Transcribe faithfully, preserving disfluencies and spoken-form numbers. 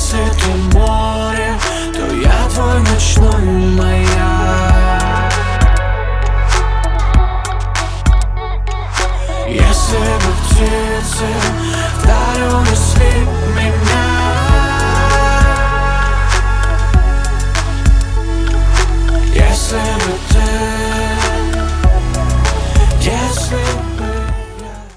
Если ты море, то я твой ночной маяк.